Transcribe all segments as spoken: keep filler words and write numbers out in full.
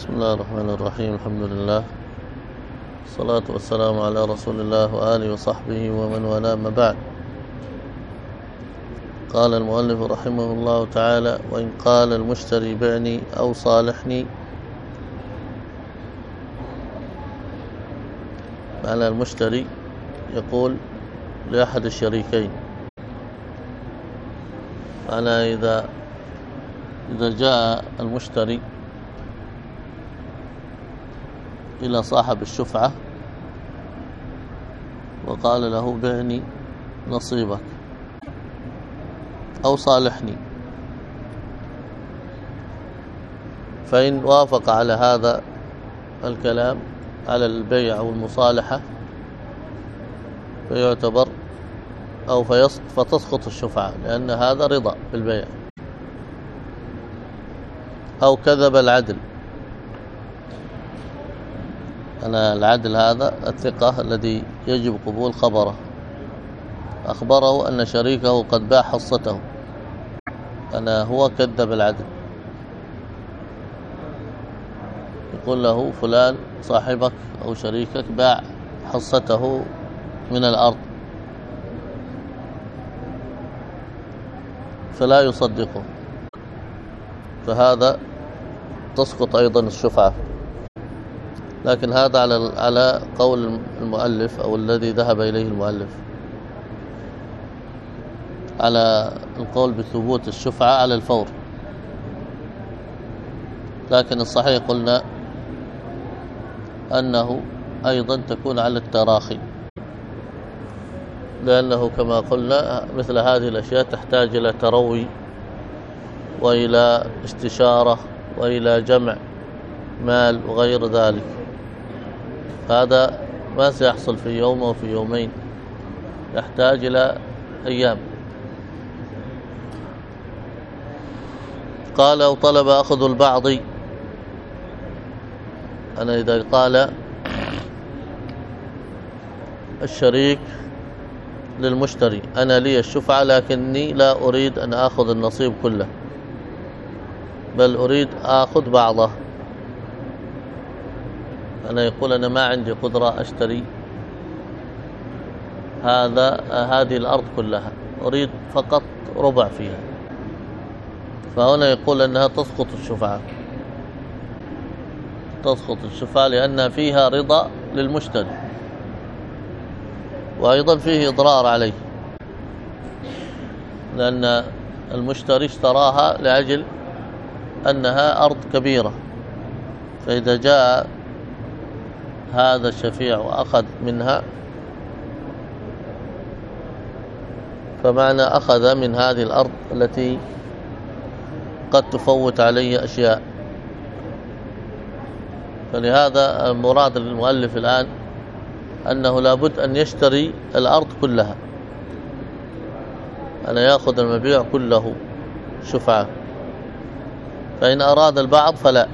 بسم الله الرحمن الرحيم. الحمد لله والصلاة والسلام على رسول الله وآله وصحبه ومن والاه، ما بعد. قال المؤلف رحمه الله تعالى: وإن قال المشتري بعني أو صالحني، معنى المشتري يقول لأحد الشريكين، معنى إذا إذا جاء المشتري إلى صاحب الشفعة وقال له بعني نصيبك أو صالحني، فإن وافق على هذا الكلام على البيع أو المصالحة فيعتبر أو فتسقط الشفعة، لأن هذا رضا بالبيع. أو كذب العدل، أنا العدل هذا الثقة الذي يجب قبول خبره، أخبره أن شريكه قد باع حصته، أنا هو كذب العدل، يقول له فلان صاحبك أو شريكك باع حصته من الأرض، فلا يصدقه، فهذا تسقط أيضا الشفعة. لكن هذا على على قول المؤلف أو الذي ذهب إليه المؤلف، على القول بثبوت الشفعة على الفور. لكن الصحيح قلنا أنه أيضا تكون على التراخي، لأنه كما قلنا مثل هذه الأشياء تحتاج إلى تروي وإلى استشارة وإلى جمع مال وغير ذلك، هذا ما سيحصل في يوم أو في يومين، يحتاج إلى أيام. قال: أو طلب أخذ البعض، أنا إذا قال الشريك للمشتري أنا لي الشفعة لكني لا أريد أن أخذ النصيب كله، بل أريد أخذ بعضه، أنا يقول أنا ما عندي قدرة أشتري هذا هذه الأرض كلها، أريد فقط ربع فيها، فهنا يقول أنها تسقط الشفعة، تسقط الشفعة لأن فيها رضا للمشتري، وأيضا فيه إضرار عليه، لأن المشتري اشتراها لأجل أنها أرض كبيرة، فإذا جاء هذا الشفيع وأخذ منها فمعنى أخذ من هذه الأرض التي قد تفوت عليه أشياء. فلهذا مراد المؤلف الآن أنه لابد أن يشتري الأرض كلها، أن يأخذ المبيع كله شفعة، فإن أراد البعض فلا.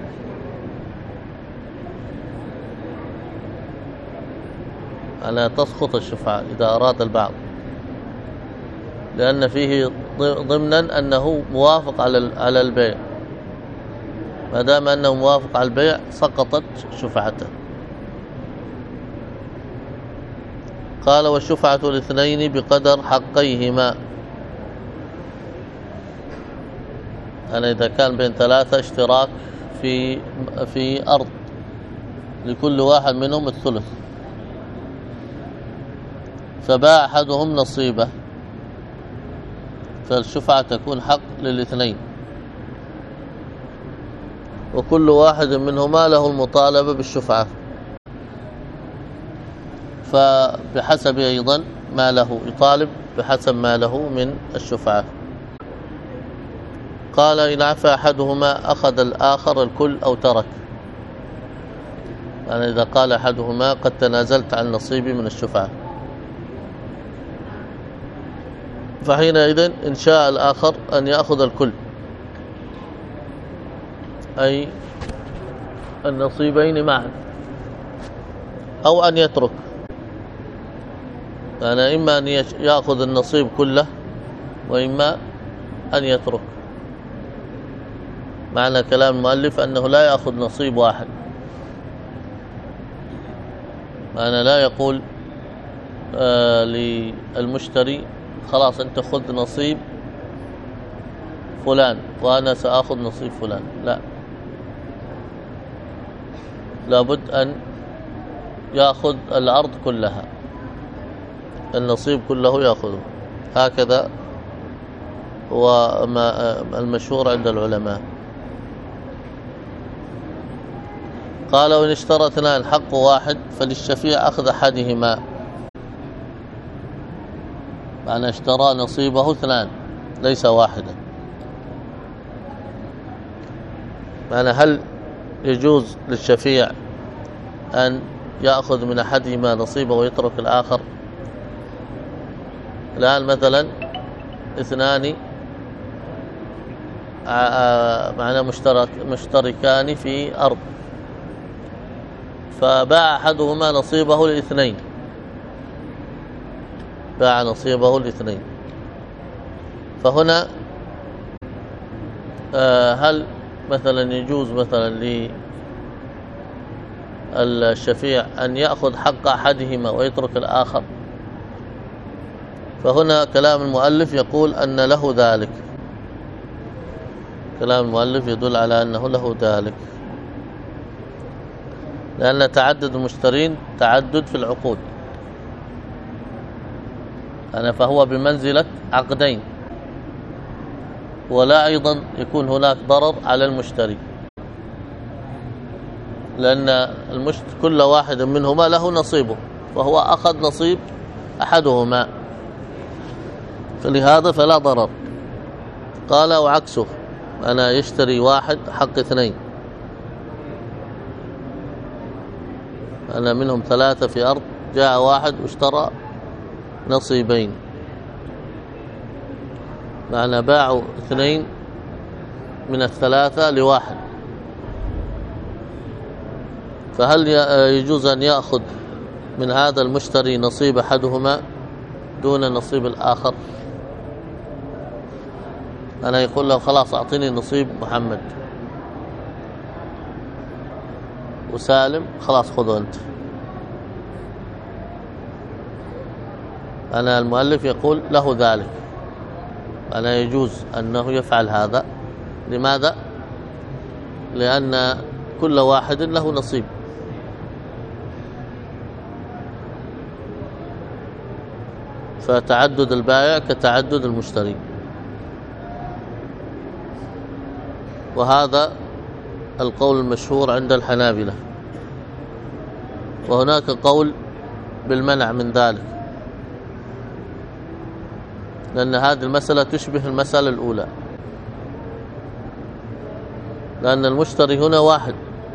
ألا تسقط الشفعة إذا أراد البعض، لأن فيه ضمنا أنه موافق على البيع، ما دام أنه موافق على البيع سقطت شفعته. قال: والشفعة الاثنين بقدر حقيهما، أنا إذا كان بين ثلاثة اشتراك في في أرض لكل واحد منهم الثلث، فباع أحدهم نصيبه، فالشفعة تكون حق للاثنين، وكل واحد منهما له المطالبة بالشفعة، فبحسب أيضا ما له يطالب بحسب ما له من الشفعة. قال: إن عفى أحدهما أخذ الآخر الكل أو ترك، يعني إذا قال أحدهما قد تنازلت عن نصيبي من الشفعة، فحينئذ إن شاء الآخر أن يأخذ الكل، أي النصيبين معا، أو أن يترك، يعني إما أن يأخذ النصيب كله وإما أن يترك، معنى كلام المؤلف أنه لا يأخذ نصيب واحد، معنى لا يقول آه للمشتري خلاص أنت خذ نصيب فلان وأنا سأخذ نصيب فلان، لا، لابد أن يأخذ الأرض كلها، النصيب كله يأخذه. هكذا هو المشهور عند العلماء. قال وإن اشترى اثنان حق واحد فللشفيع أخذ أحدهما، معنى اشترى نصيبه اثنان ليس واحدا. معنى هل يجوز للشفيع أن يأخذ من أحدهما نصيبه ويترك الآخر؟ الآن مثلا اثنان معنى مشترك مشتركان في أرض، فباع أحدهما نصيبه لاثنين، باع نصيبه لاثنين، فهنا هل مثلا يجوز مثلا للشفيع أن يأخذ حق أحدهما ويترك الآخر؟ فهنا كلام المؤلف يقول أن له ذلك، كلام المؤلف يدل على أنه له ذلك، لأن تعدد المشترين تعدد في العقود، أنا فهو بمنزلة عقدين، ولا أيضا يكون هناك ضرر على المشتري، لأن المشت كل واحد منهما له نصيبه، فهو أخذ نصيب أحدهما، فلهذا فلا ضرر. قال وعكسه، أنا يشتري واحد حق اثنين، أنا منهم ثلاثة في أرض، جاء واحد واشترى نصيبين، معنى باعوا اثنين من الثلاثة لواحد، فهل يجوز أن يأخذ من هذا المشتري نصيب أحدهما دون نصيب الآخر؟ أنا يقول له خلاص أعطيني نصيب محمد، وسالم خلاص خذه أنت. أنا المؤلف يقول له ذلك، أنا يجوز أنه يفعل هذا. لماذا؟ لأن كل واحد له نصيب، فتعدد البائع كتعدد المشتري، وهذا القول المشهور عند الحنابلة، وهناك قول بالمنع من ذلك، لأن هذه المسألة تشبه المسألة الأولى، لأن المشتري هنا واحد،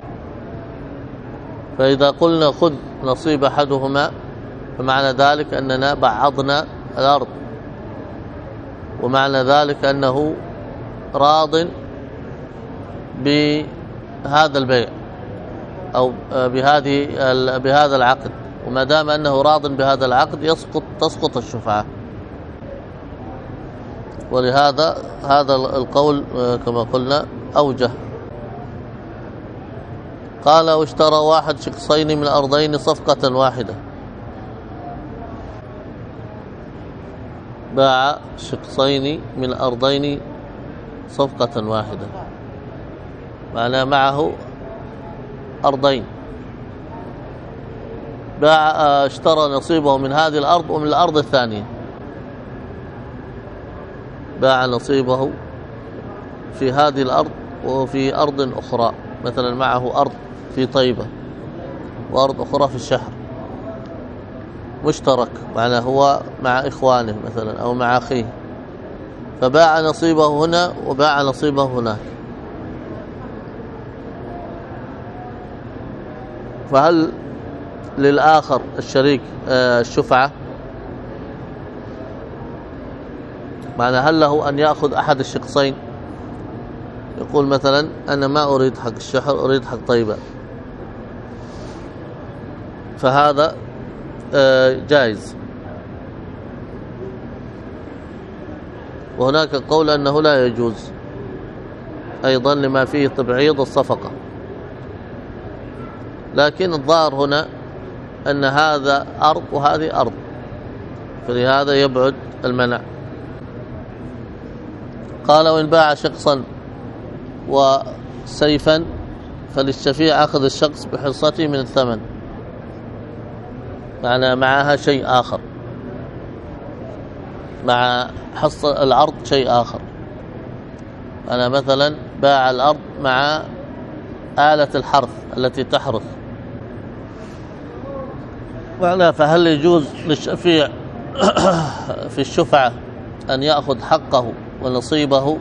فإذا قلنا خذ نصيب أحدهما فمعنى ذلك أننا بعضنا الأرض، ومعنى ذلك أنه راض بهذا البيع أو بهذه بهذا العقد، وما دام أنه راض بهذا العقد يسقط تسقط الشفعة، ولهذا هذا القول كما قلنا أوجه. قال واشترى واحد شقصين من أرضين صفقة واحدة، باع شقصين من أرضين صفقة واحدة، معناه معه أرضين، باع اشترى نصيبه من هذه الأرض ومن الأرض الثانية، باع نصيبه في هذه الأرض وفي أرض أخرى، مثلا معه أرض في طيبة وأرض أخرى في الشحر، مشترك، معناه هو مع إخوانه مثلا أو مع أخيه، فباع نصيبه هنا وباع نصيبه هناك، فهل للآخر الشريك الشفعة؟ معنى هل له أن يأخذ أحد الشقصين؟ يقول مثلا أنا ما أريد حق الشحر، أريد حق طيبة، فهذا جائز. وهناك قول أنه لا يجوز، أيضا لما فيه تبعيض الصفقة. لكن الظاهر هنا أن هذا أرض وهذه أرض، فلهذا يبعد المنع. قال: وإن باع شخصا وسيفا فللشفيع أخذ الشخص بحصته من الثمن، معنى معها شيء آخر، مع حص العرض شيء آخر. أنا مثلا باع الأرض مع آلة الحرث التي تحرث، معنى فهل يجوز للشفيع في الشفعة أن يأخذ حقه ونصيبه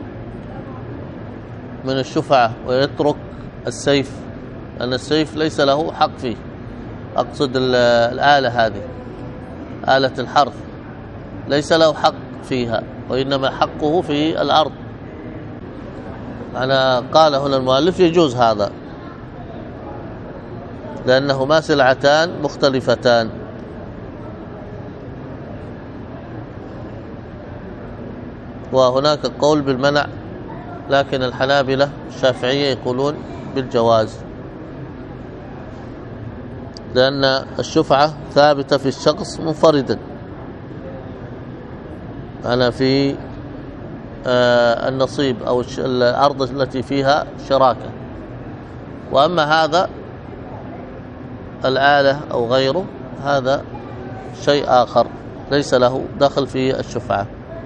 من الشفعة ويترك السيف؟ أن السيف ليس له حق فيه، أقصد الآلة هذه، آلة الحرث ليس له حق فيها، وإنما حقه في الأرض. أنا قال هنا المؤلف يجوز هذا، لأنهما سلعتان مختلفتان. وهناك قول بالمنع، لكن الحنابلة الشافعية يقولون بالجواز، لأن الشفعة ثابتة في الشخص منفردا، أنا في آه النصيب أو الأرض التي فيها شراكة. وأما هذا الآلة أو غيره هذا شيء آخر ليس له دخل في الشفعة.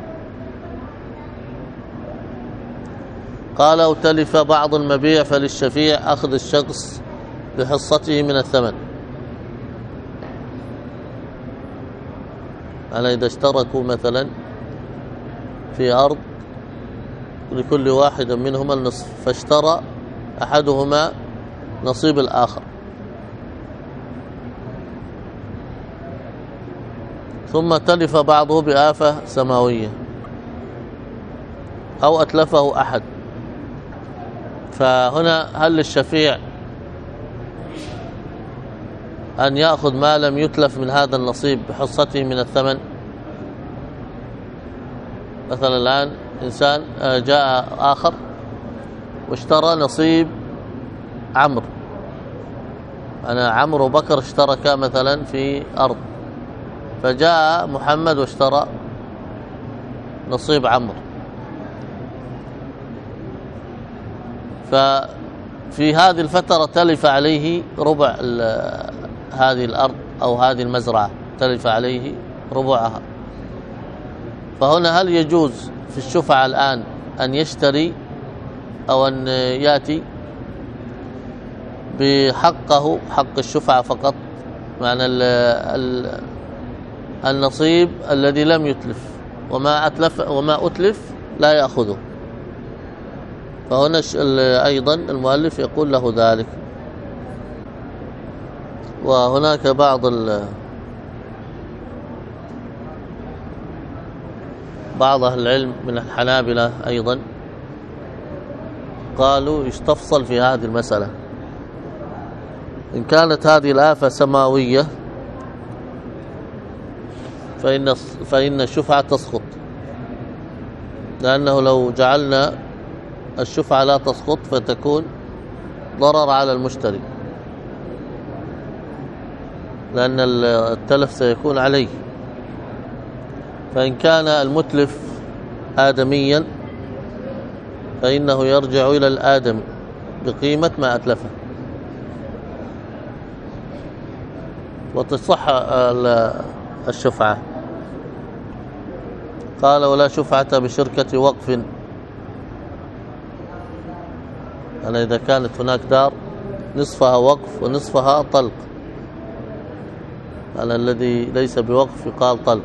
قال: أو تلف بعض المبيع فللشفيع أخذ الشخص بحصته من الثمن. أنا إذا اشتركوا مثلا في أرض لكل واحد منهما النصف، فاشترى أحدهما نصيب الآخر، ثم تلف بعضه بآفة سماوية أو أتلفه أحد، فهنا هل للشفيع أن يأخذ ما لم يتلف من هذا النصيب بحصته من الثمن؟ مثلا الآن إنسان جاء آخر واشترى نصيب عمرو، أنا عمرو وبكر اشتركا مثلا في أرض، فجاء محمد واشترى نصيب عمرو، ففي هذه الفترة تلف عليه ربع هذه الأرض أو هذه المزرعة، تلف عليه ربعها. فهنا هل يجوز في الشفعة الآن أن يشتري أو أن يأتي بحقه، حق الشفعة فقط، معنى النصيب الذي لم يتلف، وما أتلف وما أتلف لا يأخذه؟ فهنا أيضا المؤلف يقول له ذلك. وهناك بعض بعض أهل العلم من الحنابلة أيضا قالوا يستفصل في هذه المسألة، إن كانت هذه الآفة سماوية فإن فإن الشفعة تسقط، لأنه لو جعلنا الشفعة لا تسقط فتكون ضرر على المشتري، لأن التلف سيكون عليه. فإن كان المتلف آدميا فإنه يرجع إلى الآدم بقيمة ما أتلفه، وتصح الشفعة. قال: ولا شفعة بشركة وقف. أنا إذا كانت هناك دار نصفها وقف ونصفها طلق، أنا الذي ليس بوقف يقال طلق،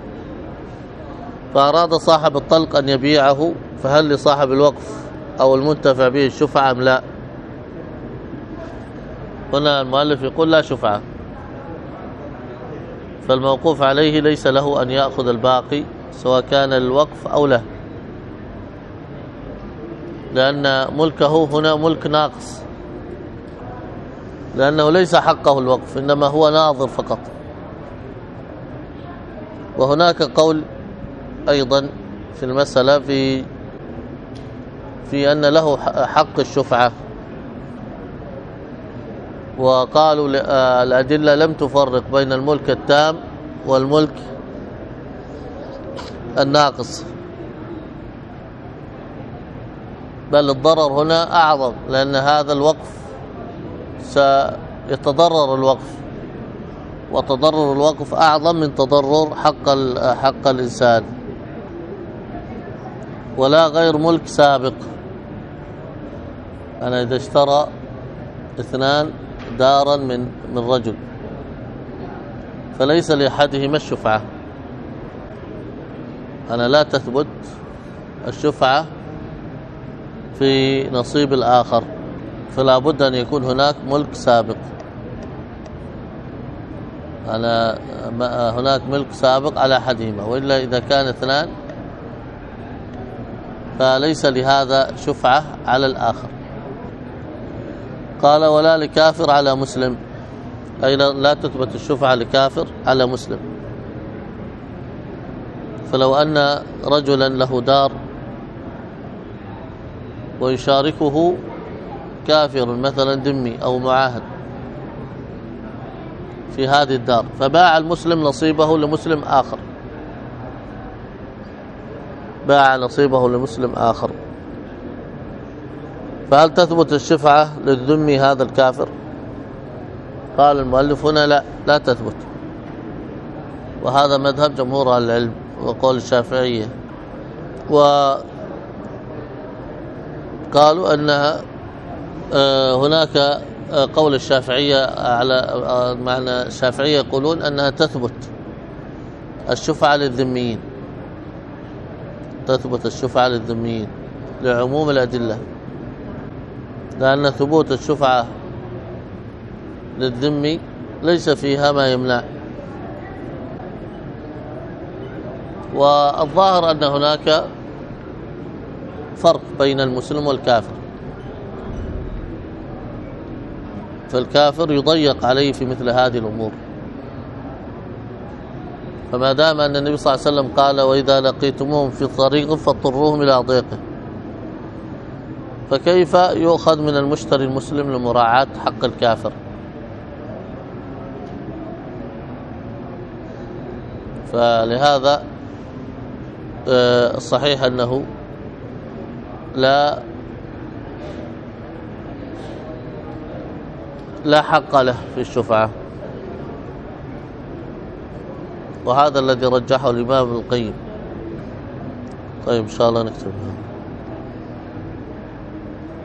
فأراد صاحب الطلق أن يبيعه، فهل لصاحب الوقف أو المنتفع به الشفعة أم لا؟ هنا المؤلف يقول لا شفعة، فالموقوف عليه ليس له أن يأخذ الباقي سواء كان الوقف أو له، لأن ملكه هنا ملك ناقص، لأنه ليس حقه الوقف، إنما هو ناظر فقط. وهناك قول أيضا في المسألة في في أن له حق الشفعة، وقالوا الأدلة لم تفرق بين الملك التام والملك الناقص، بل الضرر هنا أعظم، لأن هذا الوقف سيتضرر الوقف، وتضرر الوقف أعظم من تضرر حق حق الإنسان. ولا غير ملك سابق. أنا إذا اشترى اثنان دارا من من رجل فليس لأحدهما الشفعة، أنا لا تثبت الشفعة في نصيب الآخر، فلا بد أن يكون هناك ملك سابق. أنا هناك ملك سابق على أحدهما، وإلا إذا كان اثنان فليس لهذا شفعة على الآخر. قال ولا لكافر على مسلم، أي لا تثبت الشفعة لكافر على مسلم. فلو أن رجلا له دار ويشاركه كافر مثلا ذمي أو معاهد في هذه الدار، فباع المسلم نصيبه لمسلم آخر، باع نصيبه لمسلم آخر، فهل تثبت الشفعة للذمي هذا الكافر؟ قال المؤلف هنا لا لا تثبت، وهذا مذهب جمهور أهل العلم وقول الشافعية. وقالوا أنها هناك قول الشافعية على معنى الشافعية يقولون أنها تثبت الشفعة للذميين، تثبت الشفعة للذميين لعموم الأدلة، لأن ثبوت الشفعة للذمي ليس فيها ما يمنع. والظاهر أن هناك فرق بين المسلم والكافر، فالكافر يضيق عليه في مثل هذه الأمور، فما دام أن النبي صلى الله عليه وسلم قال وإذا لقيتموهم في طريق فاضطروهم إلى ضيقه، فكيف يؤخذ من المشتري المسلم لمراعاة حق الكافر؟ فلهذا الصحيح أنه لا لا حق له في الشفعة، وهذا الذي رجحه الإمام ابن القيم. طيب إن شاء الله نكتبها.